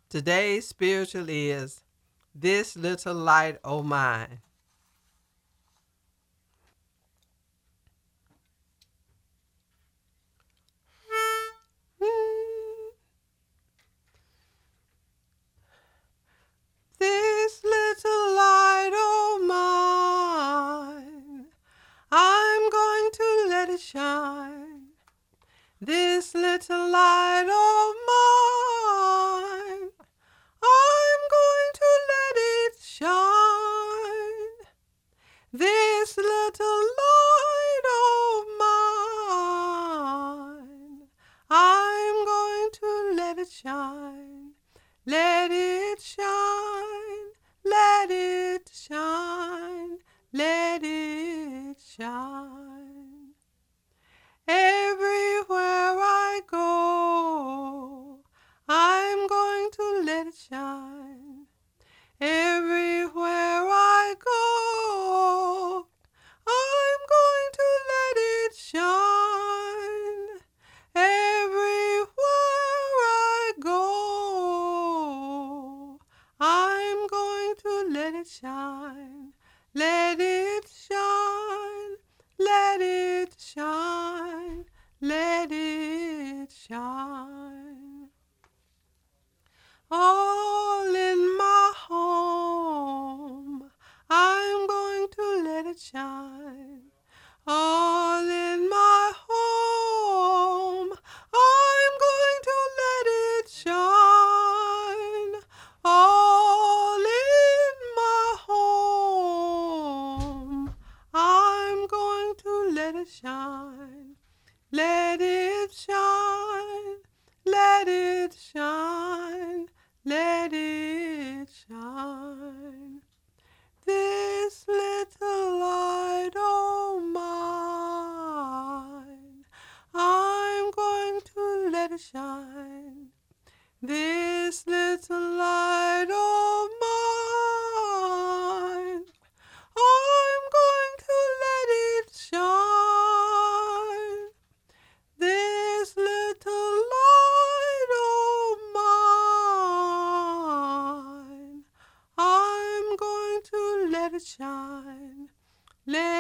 Today's spiritual is This Little Light O' Mine. This little light o' mine, I'm going to let it shine. This little light o' mine, I'm going to let it shine. This little light o' mine, I'm going to let it shine. Let it shine, let it shine, let it shine. Everywhere I go, I'm going to let it shine. Everywhere I go, I'm going to let it shine. Everywhere I go, I'm going to let it shine. Let it shine, let it shine, let it shine. All in my home, I'm going to let it shine. All in my home, I'm going to let it shine. All in my home, I'm going to let it shine. Let it shine, let it shine, let it shine. This little light o' mine, I'm going to let it shine. This little light o' mine, I'm going to let it shine. This little light o' mine, I'm going to let it shine. Let